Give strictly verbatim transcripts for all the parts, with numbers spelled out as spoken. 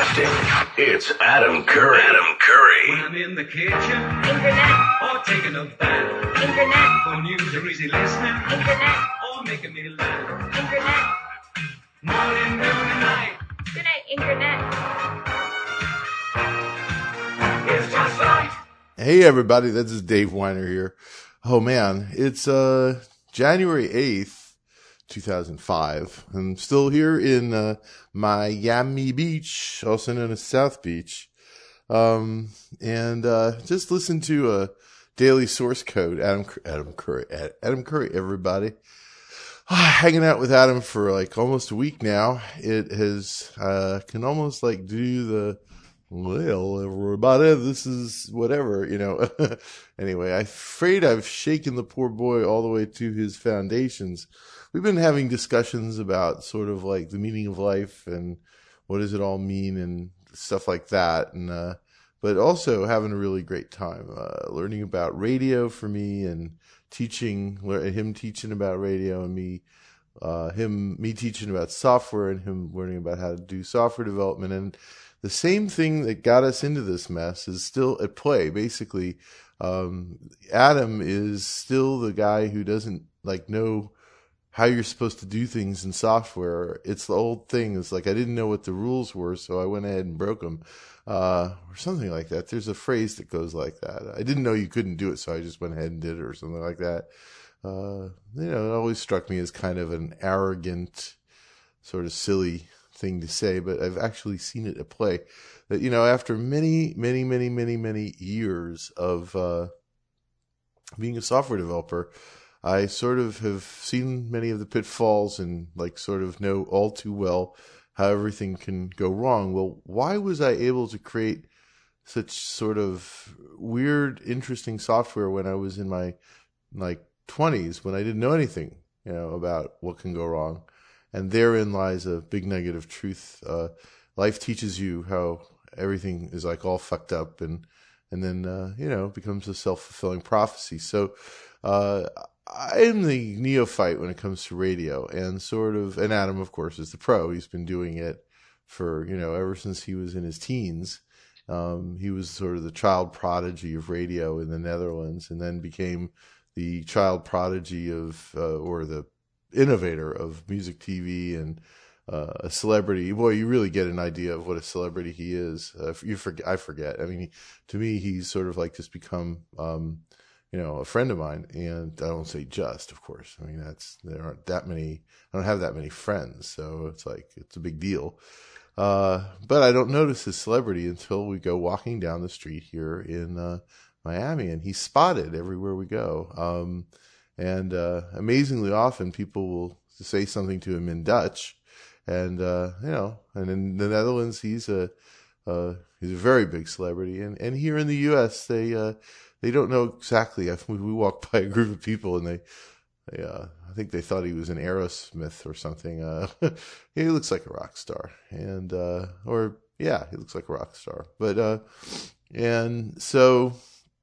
Broadcasting, it's Adam Curry. Adam Curry. When I'm in the kitchen, Internet, or taking a bath, Internet, or news or easy listening, Internet, or making me laugh. Internet. Morning, noon, and night. Good night, Internet. It's just right. Hey everybody, this is Dave Weiner here. Oh man, it's uh January eighth, two thousand five. I'm still here in uh, Miami Beach, also known as South Beach. Um and uh just listen to a daily source code. Adam Adam Curry, Adam Curry everybody. Hanging out with Adam for like almost a week now. It has uh can almost like do the well, everybody, this is whatever, you know. Anyway, I'm afraid I've shaken the poor boy all the way to his foundations. We've been having discussions about sort of like the meaning of life and what does it all mean and stuff like that. And, uh, but also having a really great time, uh, learning about radio for me and teaching, him teaching about radio and me, uh, him, me teaching about software and him learning about how to do software development. And the same thing that got us into this mess is still at play. Basically, um, Adam is still the guy who doesn't like know how you're supposed to do things in software. It's the old thing. It's like, I didn't know what the rules were, so I went ahead and broke them, uh, or something like that. There's a phrase that goes like that. I didn't know you couldn't do it, so I just went ahead and did it, or something like that. Uh, you know, it always struck me as kind of an arrogant, sort of silly thing to say, but I've actually seen it at play. That, you know, after many, many, many, many, many years of uh, being a software developer, I sort of have seen many of the pitfalls and like sort of know all too well how everything can go wrong. Well, why was I able to create such sort of weird, interesting software when I was in my like twenties, when I didn't know anything, you know, about what can go wrong? And therein lies a big negative truth. Uh, life teaches you how everything is like all fucked up and, and then, uh, you know, becomes a self-fulfilling prophecy. So, uh, I am the neophyte when it comes to radio and sort of, and Adam, of course, is the pro. He's been doing it for, you know, ever since he was in his teens. Um, he was sort of the child prodigy of radio in the Netherlands and then became the child prodigy of, uh, or the innovator of music T V and uh, a celebrity. Boy, you really get an idea of what a celebrity he is. Uh, you forget, I forget. I mean, he, to me, he's sort of like just become, um, you know, a friend of mine. And I don't say just, of course. I mean, that's, there aren't that many, I don't have that many friends. So it's like, it's a big deal. Uh, but I don't notice his celebrity until we go walking down the street here in, uh, Miami, and he's spotted everywhere we go. Um, And, uh, amazingly often people will say something to him in Dutch and, uh, you know, and in the Netherlands, he's a, uh, he's a very big celebrity. And, and here in the U S, they, uh, they don't know exactly. We walked by a group of people and they, they, uh, I think they thought he was an Aerosmith or something. Uh, he looks like a rock star and, uh, or yeah, he looks like a rock star, but, uh, and so,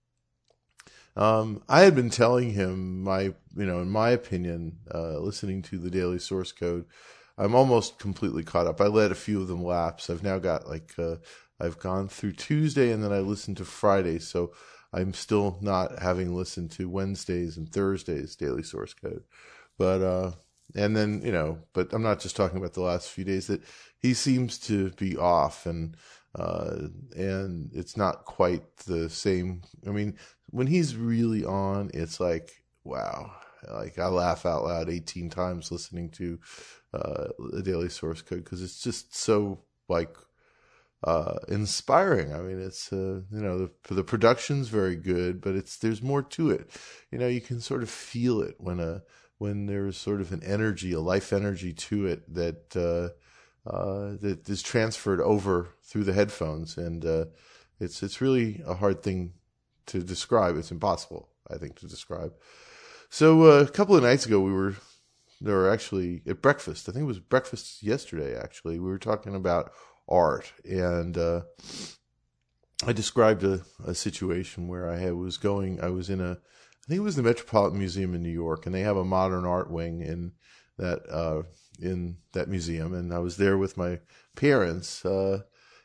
Um, I had been telling him my, you know, in my opinion, uh, listening to the daily source code, I'm almost completely caught up. I let a few of them lapse. I've now got like, uh, I've gone through Tuesday and then I listened to Friday. So I'm still not having listened to Wednesdays and Thursdays daily source code. But, uh, and then, you know, but I'm not just talking about the last few days that he seems to be off and, uh, and it's not quite the same. I mean, when he's really on, it's like, wow, like I laugh out loud eighteen times listening to, uh, the daily source code because it's just so like, uh, inspiring. I mean, it's, uh, you know, the, the production's very good, but it's, there's more to it. You know, you can sort of feel it when a, when there's sort of an energy, a life energy to it that, uh, uh, that is transferred over through the headphones. And, uh, it's, it's really a hard thing to describe. It's impossible, I think, to describe. So uh, a couple of nights ago, we were, there were actually at breakfast. I think it was breakfast yesterday, actually. We were talking about art. And uh, I described a, a situation where I had, was going, I was in a, I think it was the Metropolitan Museum in New York, and they have a modern art wing in that, uh, in that museum. And I was there with my parents, uh,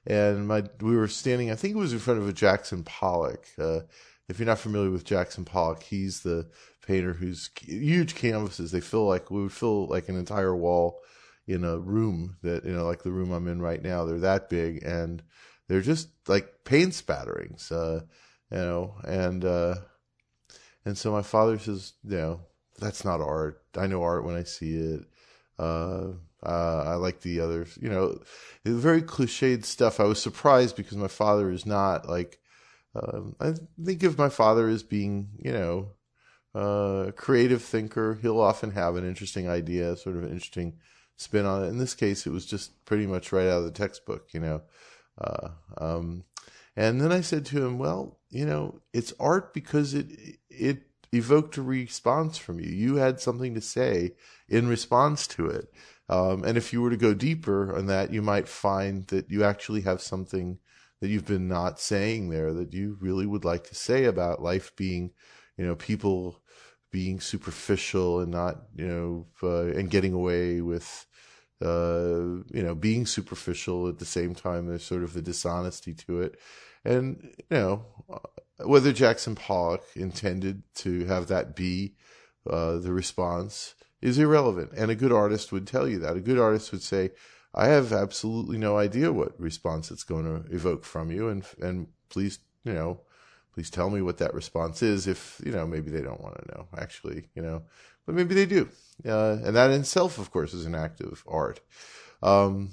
and my we were standing, I think it was in front of a Jackson Pollock. Uh, if you're not familiar with Jackson Pollock, he's the painter whose huge canvases, they fill like, we would fill like an entire wall in a room that, you know, like the room I'm in right now. They're that big, and they're just like paint spatterings, uh, you know, and, uh, and so my father says, you know, that's not art. I know art when I see it. Uh, uh, I like the others, you know, very cliched stuff. I was surprised because my father is not like, um, I think of my father as being, you know, uh, a creative thinker. He'll often have an interesting idea, sort of an interesting spin on it. In this case, it was just pretty much right out of the textbook, you know. Uh, um, and then I said to him, well, you know, it's art because it, it evoked a response from you. You had something to say in response to it. Um, and if you were to go deeper on that, you might find that you actually have something that you've been not saying there that you really would like to say about life being, you know, people being superficial and not, you know, uh, and getting away with, uh, you know, being superficial at the same time. There's sort of the dishonesty to it. And, you know, whether Jackson Pollock intended to have that be uh, the response is irrelevant. And a good artist would tell you that. A good artist would say, I have absolutely no idea what response it's going to evoke from you. And, and please, you know, please tell me what that response is. If, you know, maybe they don't want to know, actually, you know, but maybe they do. Uh, and that in itself, of course, is an act of art. Um,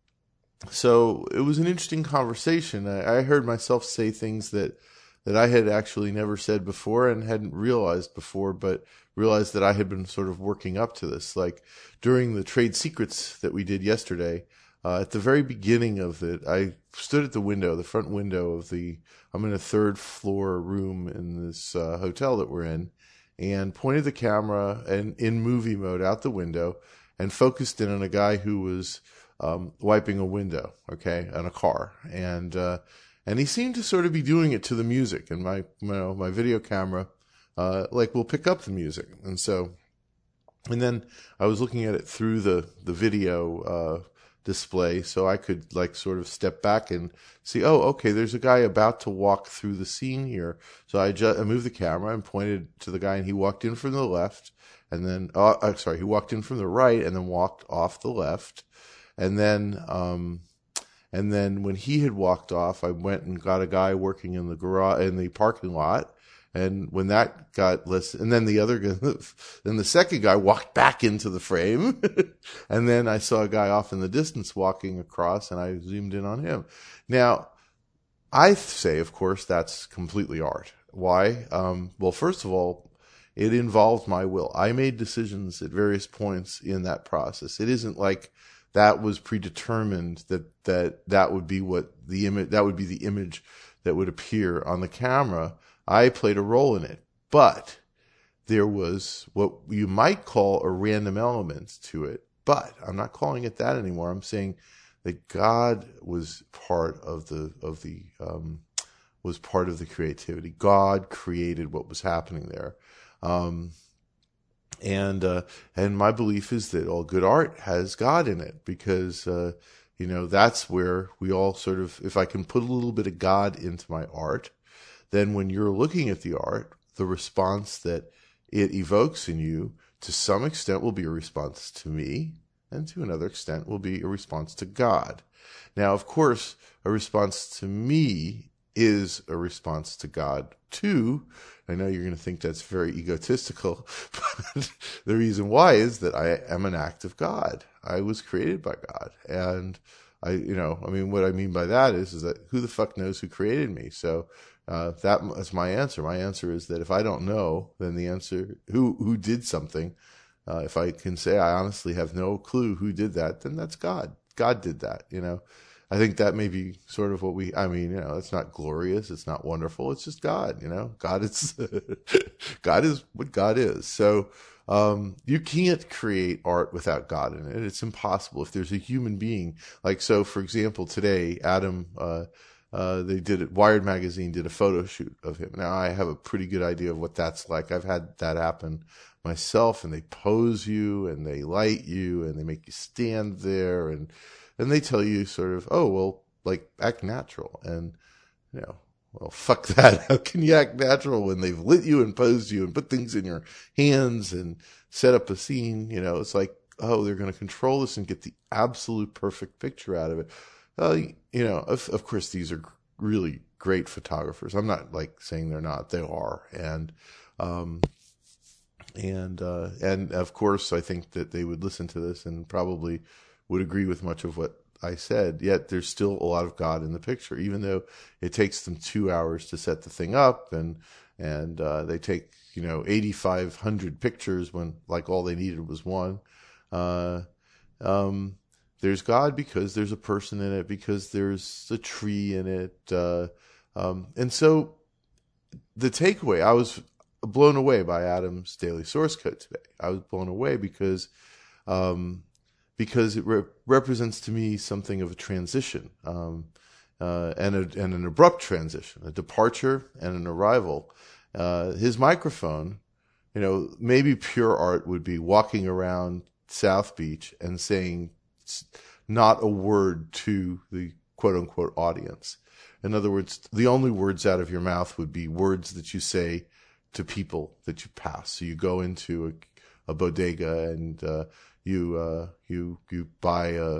so it was an interesting conversation. I, I heard myself say things that, that I had actually never said before and hadn't realized before, but realized that I had been sort of working up to this. Like during the trade secrets that we did yesterday, uh, at the very beginning of it, I stood at the window, the front window of the, I'm in a third floor room in this uh, hotel that we're in, and pointed the camera and in movie mode out the window and focused in on a guy who was um, wiping a window, okay, on a car. And, uh, and he seemed to sort of be doing it to the music, and my, you know, my video camera, uh, like will pick up the music. And so, and then I was looking at it through the, the video, uh, display, so I could like sort of step back and see, oh, okay, there's a guy about to walk through the scene here. So I just I moved the camera and pointed to the guy, and he walked in from the left, and then, uh, I'm sorry, he walked in from the right and then walked off the left. And then, um, and then when he had walked off, I went and got a guy working in the garage, in the parking lot. And when that got listened, and then the other guy, then the second guy walked back into the frame. And then I saw a guy off in the distance walking across, and I zoomed in on him. Now, I say, of course, that's completely art. Why? Um, well, first of all, it involved my will. I made decisions at various points in that process. It isn't like that was predetermined that, that, that would be what the image, that would be the image that would appear on the camera. I played a role in it, but there was what you might call a random element to it, but I'm not calling it that anymore. I'm saying that God was part of the, of the, um, was part of the creativity. God created what was happening there. Um, And, uh, and my belief is that all good art has God in it because, uh, you know, that's where we all sort of, if I can put a little bit of God into my art, then when you're looking at the art, the response that it evokes in you to some extent will be a response to me, and to another extent will be a response to God. Now, of course, a response to me is a response to God too. I know you're going to think that's very egotistical, but the reason why is that I am an act of God. I was created by God. And I, you know, I mean, what I mean by that is, is that who the fuck knows who created me? So, uh, that is my answer. My answer is that if I don't know, then the answer, who, who did something, uh, if I can say I honestly have no clue who did that, then that's God. God did that, you know. I think that may be sort of what we, I mean, you know, it's not glorious. It's not wonderful. It's just God, you know, God is, God is what God is. So, um, you can't create art without God in it. It's impossible. If there's a human being, like, so for example, today, Adam, uh, uh, they did it, Wired magazine did a photo shoot of him. Now I have a pretty good idea of what that's like. I've had that happen myself, and they pose you and they light you and they make you stand there, and, and they tell you sort of, oh, well, like act natural. And, you know, well, fuck that. How can you act natural when they've lit you and posed you and put things in your hands and set up a scene? You know, it's like, oh, they're going to control this and get the absolute perfect picture out of it. Uh, you know, of, of course, these are really great photographers. I'm not like saying they're not, they are. And, um, and, uh, and of course, I think that they would listen to this and probably would agree with much of what I said, yet there's still a lot of God in the picture, even though it takes them two hours to set the thing up, and and uh, they take, you know, eighty-five hundred pictures when like all they needed was one. Uh, um, there's God because there's a person in it, because there's a tree in it, uh, um, and so the takeaway, I was blown away by Adam's daily source code today. I was blown away because. Um, because it re- represents to me something of a transition, um, uh, and, a, and an abrupt transition, a departure and an arrival. Uh, his microphone, you know, maybe pure art would be walking around South Beach and saying not a word to the quote unquote audience. In other words, the only words out of your mouth would be words that you say to people that you pass. So you go into a, a bodega and, uh, You, uh, you, you buy a,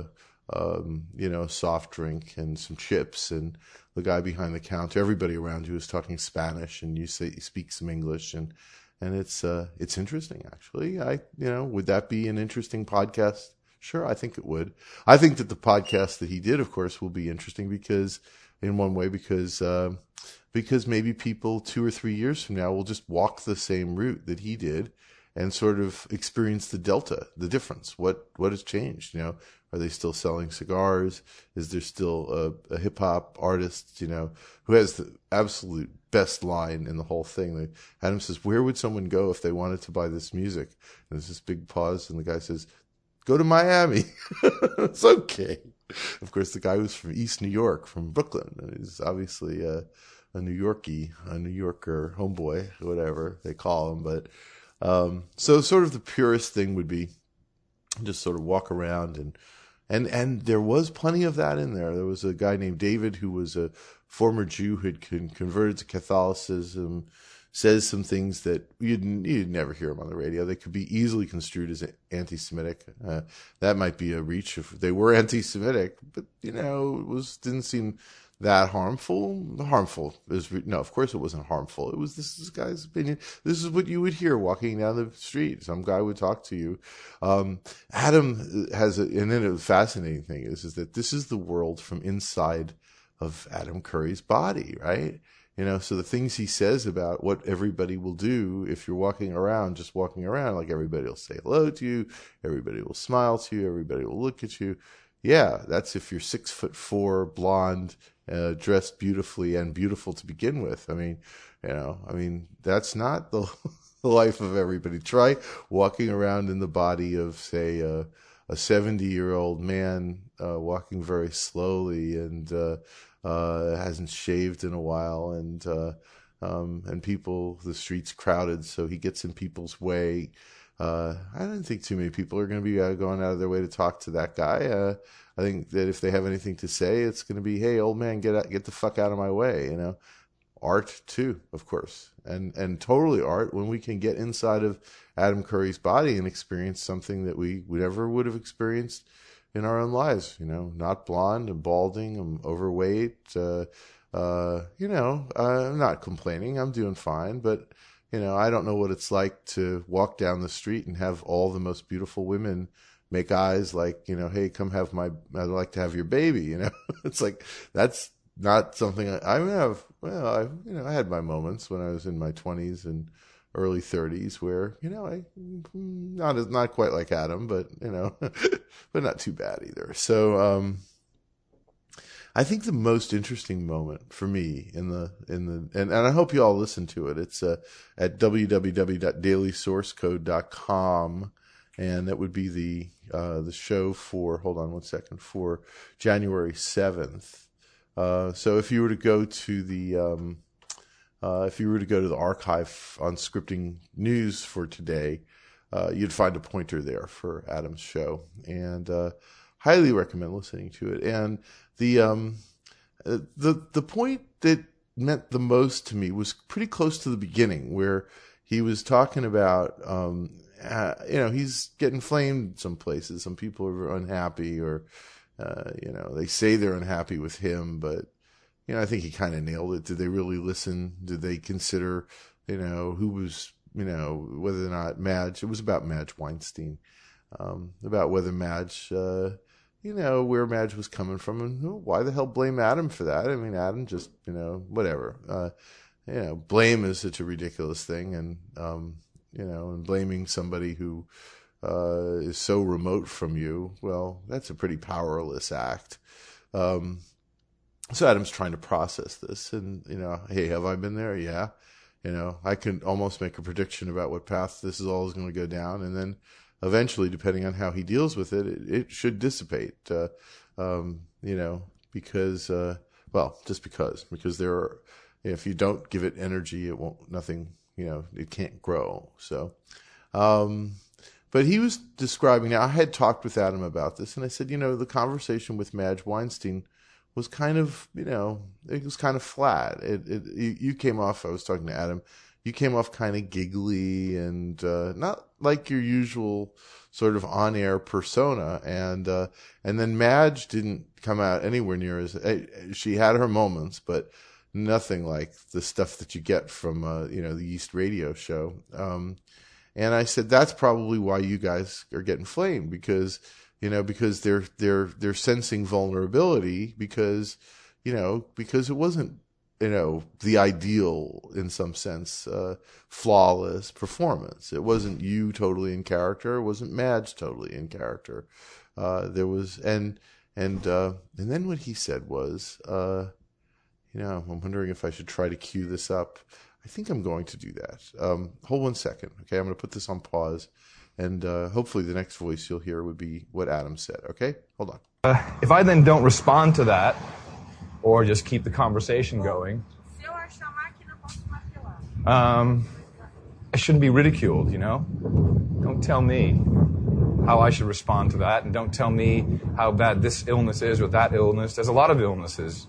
um, you know, a soft drink and some chips, and the guy behind the counter, everybody around you is talking Spanish, and you say, you speak some English, and, and it's, uh, it's interesting, actually. I, you know, would that be an interesting podcast? Sure. I think it would. I think that the podcast that he did, of course, will be interesting because, in one way, because, uh, because maybe people two or three years from now will just walk the same route that he did and sort of experience the delta, the difference. What what has changed? You know, are they still selling cigars? Is there still a, a hip hop artist, you know, who has the absolute best line in the whole thing? Adam says, "Where would someone go if they wanted to buy this music?" And there's this big pause, and the guy says, "Go to Miami." It's okay. Of course, the guy was from East New York, from Brooklyn, and he's obviously a, a New Yorkie, a New Yorker, homeboy, whatever they call him, but. Um, so sort of the purest thing would be just sort of walk around and, and, and there was plenty of that in there. There was a guy named David who was a former Jew who had con- converted to Catholicism, says some things that you'd, you'd never hear him on the radio. They could be easily construed as anti-Semitic. Uh, that might be a reach if they were anti-Semitic, but you know, it was, didn't seem that harmful. Harmful is no, of course it wasn't harmful. It was this, this guy's opinion. This is what you would hear walking down the street. Some guy would talk to you. Um, Adam has a, and then the fascinating thing is, is that this is the world from inside of Adam Curry's body, right? You know, so the things he says about what everybody will do if you're walking around, just walking around, like everybody will say hello to you, everybody will smile to you, everybody will look at you. Yeah, that's if you're six foot four, blonde, uh, dressed beautifully and beautiful to begin with. I mean, you know, I mean, that's not the, the life of everybody. Try walking around in the body of, say, uh, a seventy year old man, uh, walking very slowly and, uh, uh, hasn't shaved in a while, and, uh, um, and people, the streets crowded, so he gets in people's way. Uh, I don't think too many people are going to be uh, going out of their way to talk to that guy. Uh, I think that if they have anything to say, it's going to be, "Hey, old man, get out, get the fuck out of my way." You know, art too, of course, and and totally art when we can get inside of Adam Curry's body and experience something that we, we never would have experienced in our own lives. You know, not blonde and balding and overweight. Uh, uh, you know, uh, I'm not complaining. I'm doing fine, but. You know, I don't know what it's like to walk down the street and have all the most beautiful women make eyes like, you know, "Hey, come have my, I'd like to have your baby." You know, it's like, that's not something I, I have. Well, I, you know, I had my moments when I was in my twenties and early thirties where, you know, I, not, not quite like Adam, but, you know, but not too bad either. So, um, I think the most interesting moment for me in the, in the, and, and I hope you all listen to it. It's, uh, at w w w dot daily source code dot com. And that would be the, uh, the show for, hold on one second, for January seventh. Uh, so if you were to go to the, um, uh, if you were to go to the archive on Scripting News for today, uh, you'd find a pointer there for Adam's show, and, uh, highly recommend listening to it. And the, um, uh, the the point that meant the most to me was pretty close to the beginning, where he was talking about, um, uh, you know, he's getting flamed some places. Some people are unhappy, or, uh, you know, they say they're unhappy with him, but, you know, I think he kind of nailed it. Did they really listen? Did they consider, you know, who was, you know, whether or not Madge, it was about Madge Weinstein, um, about whether Madge, uh, you know, where Madge was coming from, and who, why the hell blame Adam for that? I mean, Adam just, you know, whatever. Uh, you know, blame is such a ridiculous thing, and, um, you know, and blaming somebody who uh, is so remote from you, well, that's a pretty powerless act. Um, so Adam's trying to process this, and, you know, hey, have I been there? Yeah. You know, I can almost make a prediction about what path this is all is going to go down, and then eventually, depending on how he deals with it, it, it should dissipate, uh, um, you know, because, uh, well, just because, because there are, if you don't give it energy, it won't, nothing, you know, it can't grow. So, um, but he was describing, now I had talked with Adam about this, and I said, you know, the conversation with Madge Weinstein was kind of, you know, it was kind of flat. It, it, you, you came off, I was talking to Adam, you came off kind of giggly and uh, not like your usual sort of on-air persona. And uh, and then Madge didn't come out anywhere near as she had her moments, but nothing like the stuff that you get from uh, you know, the Yeast Radio show. Um, and I said that's probably why you guys are getting flamed, because you know because they're they're they're sensing vulnerability, because you know because it wasn't, you know, the ideal, in some sense, uh, flawless performance. It wasn't you totally in character. It wasn't Madge totally in character. Uh, there was, and, and, uh, and then what he said was, uh, you know, I'm wondering if I should try to cue this up. I think I'm going to do that. Um, hold one second. Okay. I'm going to put this on pause, and, uh, hopefully the next voice you'll hear would be what Adam said. Okay. Hold on. Uh, if I then don't respond to that, or just keep the conversation going, um, I shouldn't be ridiculed, you know? Don't tell me how I should respond to that, and don't tell me how bad this illness is or that illness. There's a lot of illnesses.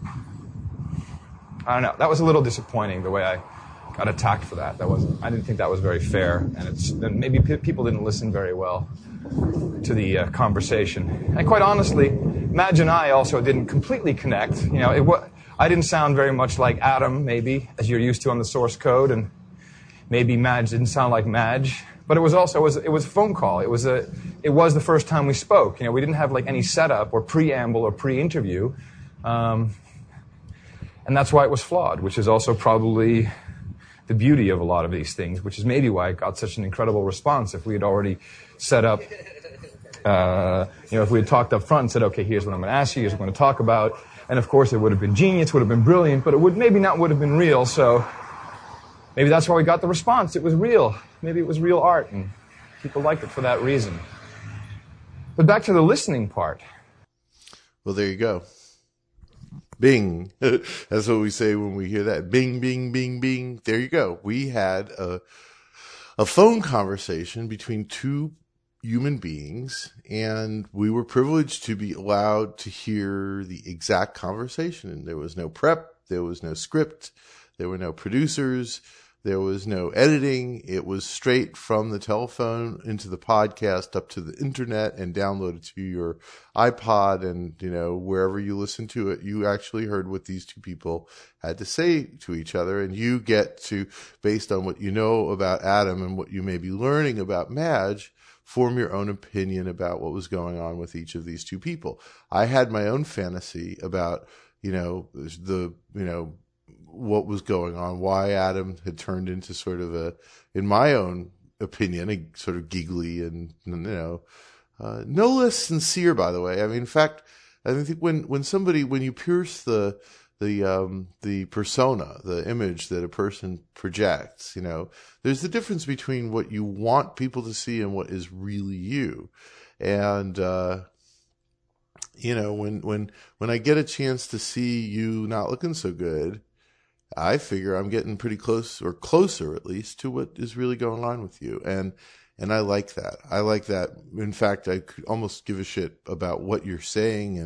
I don't know. That was a little disappointing, the way I got attacked for that. That wasn't, I didn't think that was very fair, and it's, and maybe p- people didn't listen very well to the uh, conversation. And quite honestly, Madge and I also didn't completely connect. You know, it was, I didn't sound very much like Adam, maybe, as you're used to on the source code, and maybe Madge didn't sound like Madge. But it was also, it was, it was a phone call. It was a, it was the first time we spoke. You know, we didn't have like any setup or preamble or pre-interview, um, and that's why it was flawed, which is also probably the beauty of a lot of these things, which is maybe why it got such an incredible response. If we had already set up, uh, you know, if we had talked up front and said, okay, here's what I'm going to ask you, here's what I'm going to talk about, and of course it would have been genius, would have been brilliant, but it would maybe not would have been real. So maybe that's why we got the response. It was real. Maybe it was real art, and people liked it for that reason. But back to the listening part. Well, there you go. Bing. That's what we say when we hear that. Bing, bing, bing, bing. There you go. We had a, a phone conversation between two human beings, and we were privileged to be allowed to hear the exact conversation. And there was no prep. There was no script. There were no producers. There was no editing. It was straight from the telephone into the podcast up to the internet and downloaded to your iPod, and, you know, wherever you listen to it, you actually heard what these two people had to say to each other. And you get to, based on what you know about Adam and what you may be learning about Madge, form your own opinion about what was going on with each of these two people. I had my own fantasy about, you know, the, you know, what was going on, why Adam had turned into sort of a, in my own opinion, a sort of giggly and, you know, uh, no less sincere, by the way. I mean, in fact, I think when, when somebody, when you pierce the, the, um, the persona, the image that a person projects, you know, there's the difference between what you want people to see and what is really you. And, uh, you know, when, when, when I get a chance to see you not looking so good, I figure I'm getting pretty close, or closer at least, to what is really going on with you. And, and I like that. I like that. In fact, I could almost give a shit about what you're saying and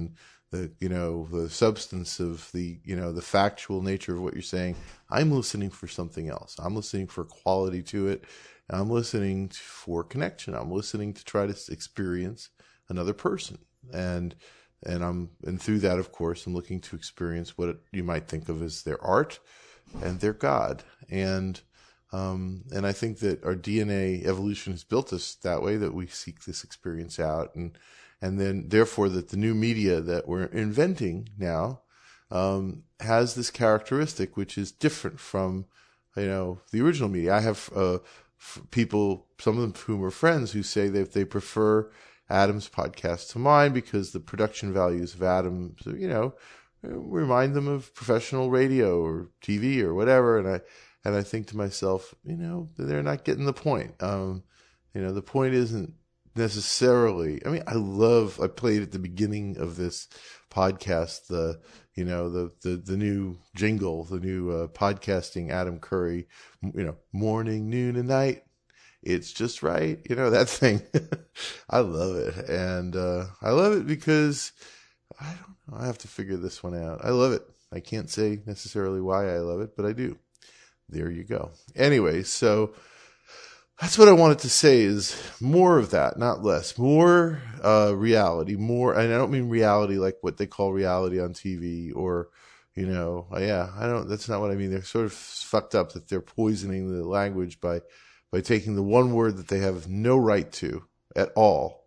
the, you know, the substance of the, you know, the factual nature of what you're saying. I'm listening for something else. I'm listening for quality to it. I'm listening for connection. I'm listening to try to experience another person. And, and I'm, and through that, of course, I'm looking to experience what it, you might think of as their art and their God. And, um, and I think that our D N A evolution has built us that way, that we seek this experience out. And, and then therefore that the new media that we're inventing now, um, has this characteristic, which is different from, you know, the original media. I have, uh, people, some of whom are friends, who say that they prefer Adam's podcast to mine because the production values of Adam, you know, remind them of professional radio or T V or whatever. And I, and I think to myself, you know, they're not getting the point. Um, you know, the point isn't necessarily, I mean, I love, I played at the beginning of this podcast, the, you know, the, the, the new jingle, the new uh, podcasting Adam Curry, you know, morning, noon, and night. It's just right. You know, that thing. I love it. And uh, I love it because I don't know. I have to figure this one out. I love it. I can't say necessarily why I love it, but I do. There you go. Anyway, so that's what I wanted to say, is more of that, not less. More uh, reality, more, and I don't mean reality like what they call reality on T V or, you know, yeah, I don't, that's not what I mean. They're sort of fucked up that they're poisoning the language by, by taking the one word that they have no right to at all.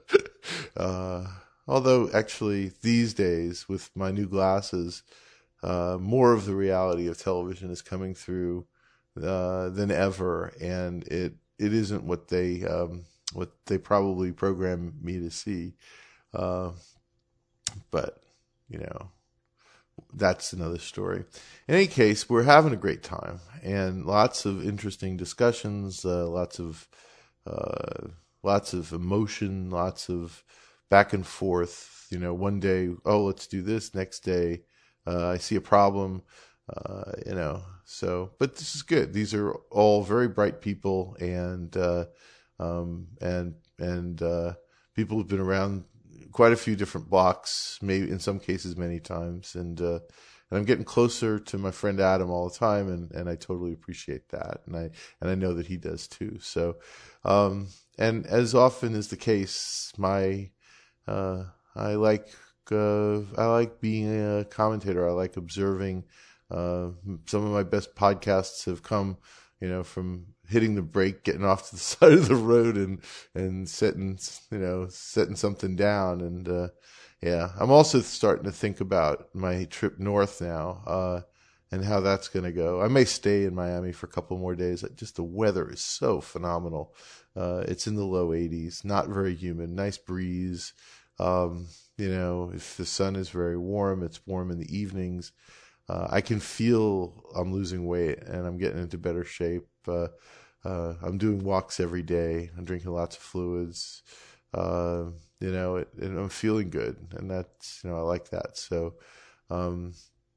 uh, although actually these days with my new glasses, uh, more of the reality of television is coming through uh, than ever, and it it isn't what they um, what they probably programmed me to see. Uh, but you know, that's another story. In any case, we're having a great time and lots of interesting discussions, uh, lots of uh, lots of emotion, lots of back and forth. You know, one day, oh, let's do this. Next day, uh, I see a problem. Uh, you know, so, but this is good. These are all very bright people, and, uh, um, and, and, uh, people who've been around quite a few different blocks, maybe in some cases many times. And, uh, and I'm getting closer to my friend Adam all the time, and, and I totally appreciate that. And I, and I know that he does too. So, um, and as often is the case, my, uh, I like, uh, I like being a commentator. I like observing. Uh, some of my best podcasts have come, you know, from hitting the brake, getting off to the side of the road and, and setting, you know, setting something down. And, uh, yeah, I'm also starting to think about my trip north now, uh, and how that's going to go. I may stay in Miami for a couple more days. Just the weather is so phenomenal. Uh, it's in the low eighties, not very humid, nice breeze. Um, you know, if the sun is very warm, it's warm in the evenings. Uh, I can feel I'm losing weight and I'm getting into better shape. Uh, uh, I'm doing walks every day. I'm drinking lots of fluids. Uh, you know, it, and I'm feeling good, and that's, you know, I like that. So, um,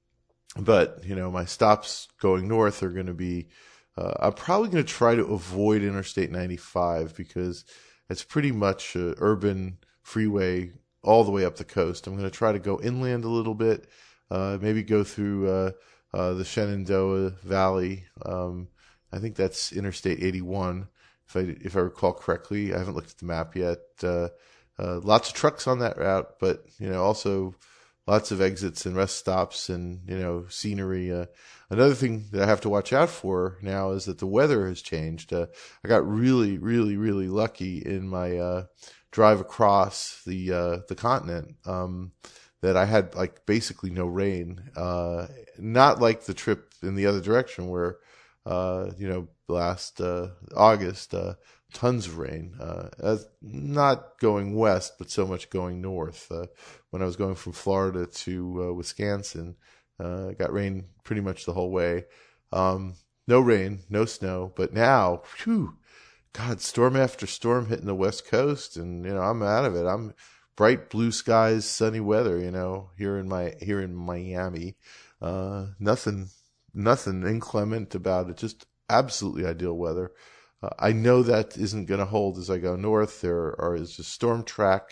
but you know, my stops going north are going to be, uh, I'm probably going to try to avoid Interstate ninety-five because it's pretty much an urban freeway all the way up the coast. I'm going to try to go inland a little bit. Uh, maybe go through uh, uh, the Shenandoah Valley. Um, I think that's Interstate eighty-one, if I if I recall correctly. I haven't looked at the map yet. Uh, uh, lots of trucks on that route, but you know, also lots of exits and rest stops, and you know, scenery. Uh, another thing that I have to watch out for now is that the weather has changed. Uh, I got really, really, really lucky in my uh, drive across the uh, the continent. Um, that I had like basically no rain, uh, not like the trip in the other direction where, uh, you know, last, uh, August, uh, tons of rain, uh, as not going west, but so much going north. Uh, when I was going from Florida to, uh, Wisconsin, uh, got rain pretty much the whole way. Um, no rain, no snow, but now, whew, God, storm after storm hitting the West Coast, and, you know, I'm out of it. I'm, bright blue skies, sunny weather, you know, here in my, here in Miami. Uh, nothing, nothing inclement about it. Just absolutely ideal weather. Uh, I know that isn't going to hold as I go north. There are, is a storm track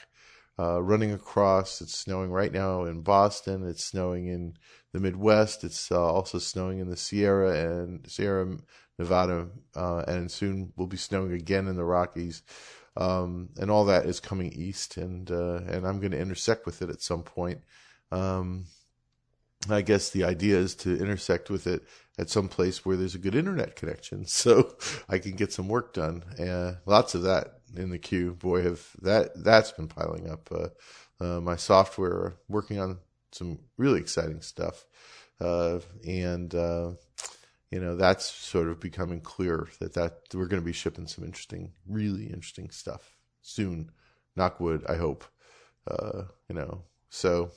uh, running across. It's snowing right now in Boston. It's snowing in the Midwest. It's uh, also snowing in the Sierra and Sierra Nevada, uh, and soon will be snowing again in the Rockies. Um, and all that is coming east, and uh, and I'm going to intersect with it at some point. Um, I guess the idea is to intersect with it at some place where there's a good internet connection, so I can get some work done. Uh, lots of that in the queue. Boy, have that that's been piling up. Uh, uh, my software, working on some really exciting stuff, uh, and uh, you know that's sort of becoming clear that that we're going to be shipping some interesting, really interesting stuff soon. Knock wood, I hope. Uh, you know, so.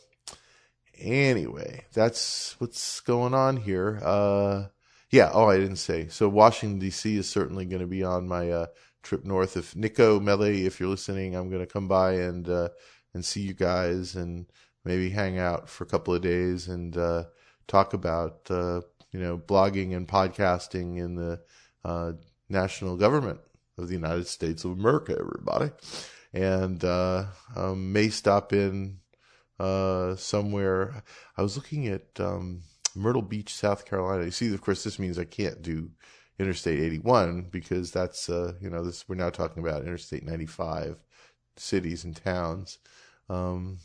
Anyway, that's what's going on here. Uh, yeah. Oh, I didn't say. So Washington, D C is certainly going to be on my, uh, trip north. If Nico Mele, if you're listening, I'm going to come by and, uh, and see you guys and maybe hang out for a couple of days and, uh, talk about, uh, you know, blogging and podcasting in the, uh, national government of the United States of America, everybody. And, uh, um, may stop in, Uh, somewhere. I was looking at, um, Myrtle Beach, South Carolina. You see, of course, this means I can't do Interstate eighty-one because that's, uh, you know, this, we're now talking about Interstate ninety-five, cities and towns. Um,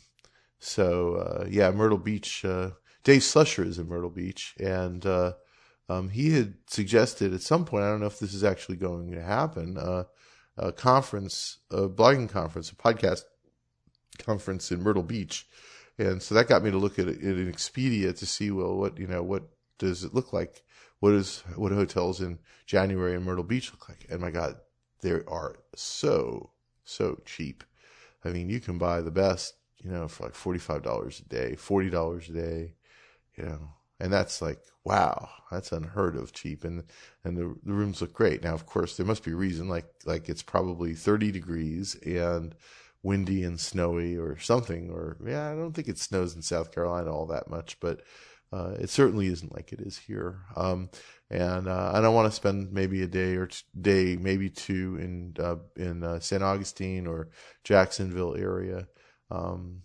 so, uh, yeah, Myrtle Beach, uh, Dave Slusher is in Myrtle Beach, and, uh, um, he had suggested at some point, I don't know if this is actually going to happen, uh, a conference, a blogging conference, a podcast conference in Myrtle Beach. And so that got me to look at it in Expedia to see, well, what, you know, what does it look like? What is, what hotels in January in Myrtle Beach look like? And my God, they are so, so cheap. I mean, you can buy the best, you know, for like forty-five dollars a day, forty dollars a day, you know, and that's like, wow, that's unheard of cheap. And, and the, the rooms look great. Now, of course, there must be a reason, like, like it's probably thirty degrees and windy and snowy or something, or yeah, I don't think it snows in South Carolina all that much, but uh, it certainly isn't like it is here. Um, and uh, and I want to spend maybe a day or t- day, maybe two in uh, in uh, Saint Augustine or Jacksonville area. Um,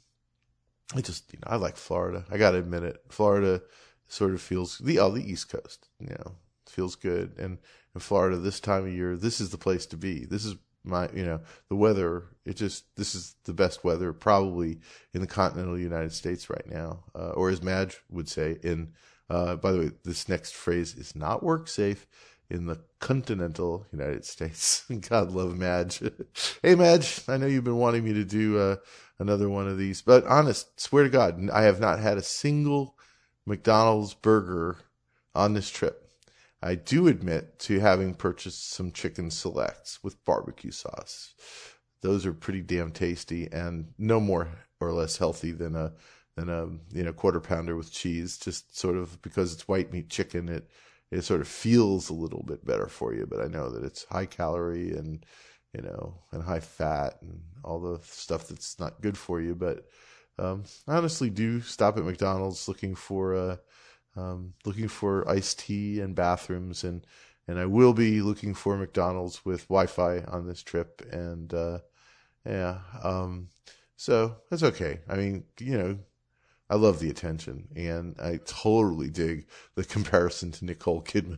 I just, you know, I like Florida. I got to admit it. Florida sort of feels the oh the East Coast, you know, feels good. And in Florida this time of year, this is the place to be. This is my, you know, the weather, it just, this is the best weather probably in the continental United States right now. Uh, or as Madge would say in, uh, by the way, this next phrase is not work safe in the continental United States. God love Madge. Hey, Madge, I know you've been wanting me to do, uh, another one of these, but honest, swear to God, I have not had a single McDonald's burger on this trip. I do admit to having purchased some chicken selects with barbecue sauce. Those are pretty damn tasty and no more or less healthy than a than a you know quarter pounder with cheese. Just sort of because it's white meat chicken, it it sort of feels a little bit better for you. But I know that it's high calorie and you know and high fat and all the stuff that's not good for you. But um, I honestly do stop at McDonald's looking for a. Um, looking for iced tea and bathrooms, and, and I will be looking for McDonald's with Wi-Fi on this trip. And, uh, yeah, um, so that's okay. I mean, you know, I love the attention and I totally dig the comparison to Nicole Kidman.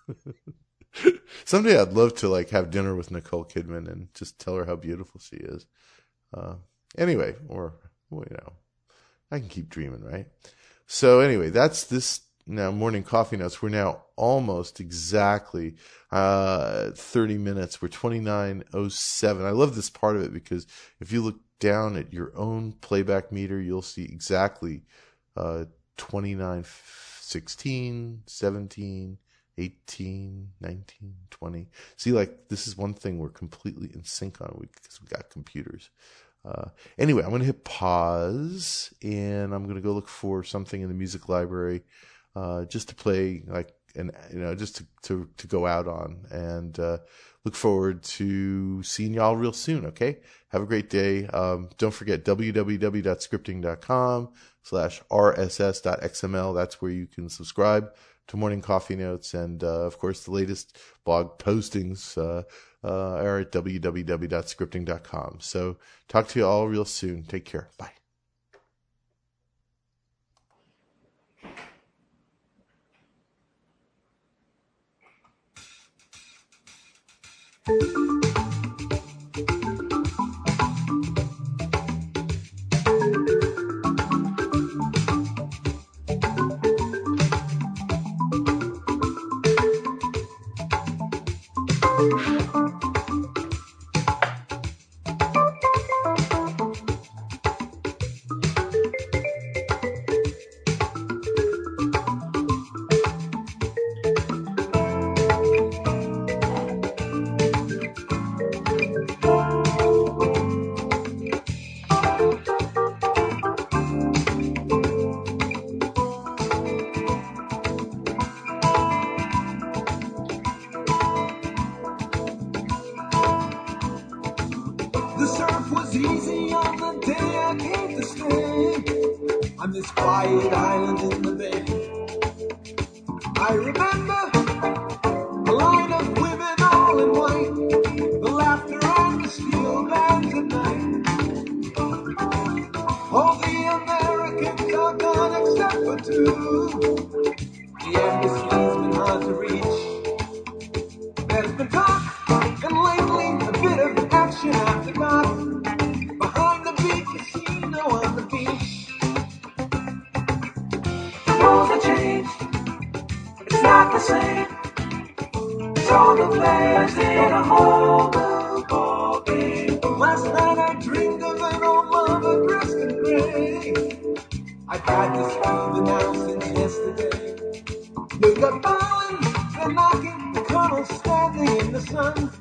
Someday I'd love to like have dinner with Nicole Kidman and just tell her how beautiful she is. Uh, anyway, or, well, you know, I can keep dreaming, right? So anyway, that's this now morning coffee notes. We're now almost exactly uh thirty minutes. We're twenty-nine oh seven. I love this part of it because if you look down at your own playback meter, you'll see exactly uh twenty-nine sixteen, seventeen, eighteen, nineteen, twenty. See, like this is one thing we're completely in sync on because we got computers. Uh, anyway, I'm going to hit pause and I'm going to go look for something in the music library, uh, just to play like and you know, just to, to, to go out on. And uh, look forward to seeing y'all real soon, okay? Have a great day. Um, don't forget www.scripting.com slash rss.xml. That's where you can subscribe to Morning Coffee Notes. And, uh, of course, the latest blog postings uh, uh, are at w w w dot scripting dot com. So talk to you all real soon. Take care. Bye. The surf was easy on the day I came to stay on this quiet island in the bay. I remember a line of women all in white, the laughter and the steel bands at night. All the Americans are gone except for two. The embassy's been hard to reach. There's been talk and lately a bit of action after dark. Behind the beach, casino on the beach. The rules are changed. It's not the same. It's all the players in a whole new ball game. Last night I dreamed of an old mother dressed in gray. I've had this fever now since yesterday. They got bowling, they're knocking, the colonel's standing in the sun.